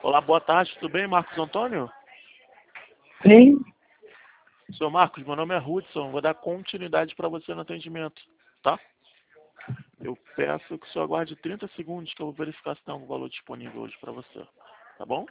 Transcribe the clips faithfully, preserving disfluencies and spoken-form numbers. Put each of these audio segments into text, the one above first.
Olá, boa tarde, tudo bem, Marcos Antônio? Sim. Senhor Marcos, meu nome é Hudson, vou dar continuidade para você no atendimento, tá? Eu peço que o senhor aguarde trinta segundos que eu vou verificar se tem algum valor disponível hoje para você, tá bom?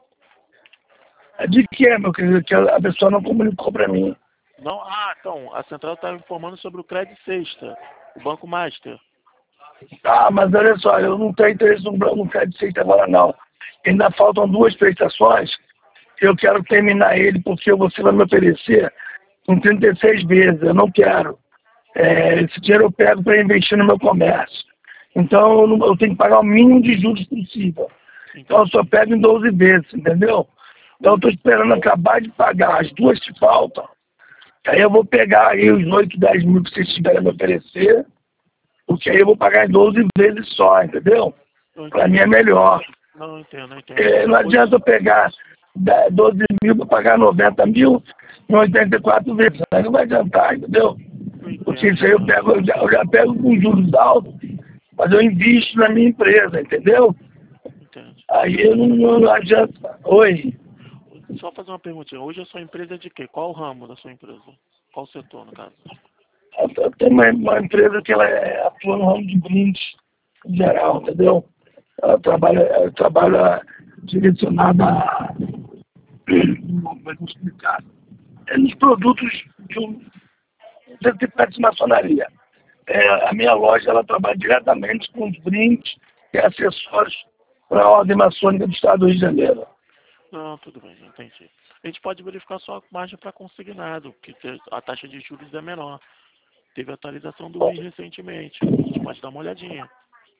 De que é, meu querido? Que a pessoa não comunicou para mim. Não, ah, então, a central está informando sobre o Credit Sexta, o Banco Master. Ah, mas olha só, eu não tenho interesse no no crédito sexta agora não. Ainda faltam duas prestações. Eu quero terminar ele porque você vai me oferecer com trinta e seis vezes. Eu não quero. É, esse dinheiro eu pego para investir no meu comércio. Então eu, não- eu tenho que pagar o mínimo de juros possível. Então eu só pego em doze vezes, entendeu? Então eu estou esperando acabar de pagar as duas que faltam. Aí eu vou pegar aí os oito, dez mil que vocês tiverem a me oferecer, porque aí eu vou pagar em doze vezes só, entendeu? Para mim é melhor. Não, não entendo, não entendo. É, não adianta eu pegar dez, doze mil para pagar noventa mil em oitenta e quatro vezes. Aí não vai adiantar, entendeu? Porque isso aí eu, pego, eu, já, eu já pego com juros altos, mas eu invisto na minha empresa, entendeu? Entendo. Aí eu não, não adianta. Oi. Só fazer uma perguntinha. Hoje a sua empresa é de quê? Qual o ramo da sua empresa? Qual o setor, no caso? Eu tenho uma, uma empresa que ela é, atua no ramo de brindes em geral, entendeu? Ela trabalha, ela trabalha direcionada a, como é que eu vou explicar? É nos produtos de um tipo de maçonaria. É, a minha loja ela trabalha diretamente com os brindes e acessórios para a Ordem Maçônica do Estado do Rio de Janeiro. Não, tudo bem, entendi. A gente pode verificar só a margem para consignado, que a taxa de juros é menor. Teve atualização do I recentemente. A gente pode dar uma olhadinha.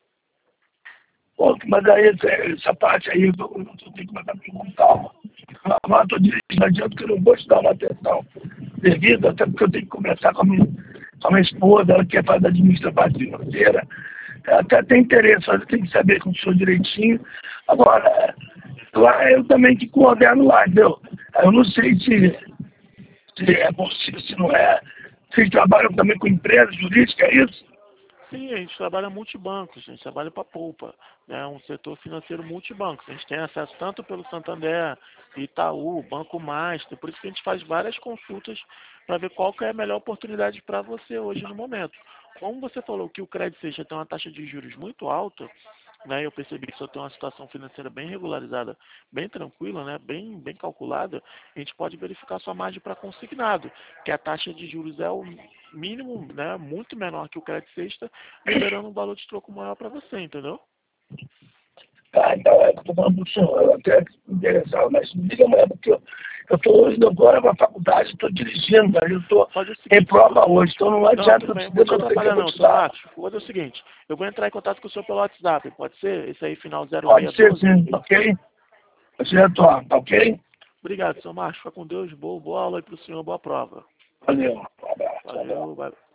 Pô, mas aí essa, essa parte aí eu, eu, eu tenho que botar tudo com calma. Agora estou dirigindo adiante que eu não vou te dar uma atenção devida, até porque eu tenho que conversar com a minha, com a minha esposa, ela quer fazer administração financeira. Ela até tem interesse, mas eu tenho que saber com o senhor direitinho. Agora, lá eu também que coordeno lá, entendeu? Eu não sei se, se é possível, se não é. Vocês trabalham também com empresas jurídicas, é isso? Sim, a gente trabalha multibancos, a gente trabalha para poupa, né? Um setor financeiro multibancos. A gente tem acesso tanto pelo Santander, Itaú, Banco Master, por isso que a gente faz várias consultas para ver qual que é a melhor oportunidade para você hoje no momento. Como você falou que o Credit Sexta tem uma taxa de juros muito alta, né? Eu percebi que você tem uma situação financeira bem regularizada, bem tranquila, né? Bem, bem calculada, a gente pode verificar sua margem para consignado, que a taxa de juros é o mínimo, né? Muito menor que o Credit Sexta, liberando um valor de troco maior para você, entendeu? Ah, então é que eu estou falando para o senhor, eu até me interessava, mas me diga amanhã, porque eu estou indo agora para a faculdade, estou dirigindo, aí eu estou em prova hoje, então não adianta eu te Não te dizer que eu atrapalhar vou não, te senhor dar. Marcos. Vou fazer o seguinte, eu vou entrar em contato com o senhor pelo WhatsApp, pode ser? Esse aí, final zero Pode seis ser doze. sim, ok? Pode ser atuar, tá ok? Obrigado, senhor Marcos. Fica com Deus. Boa, boa aula aí para o senhor, boa prova. Valeu, um abraço. Valeu, vai.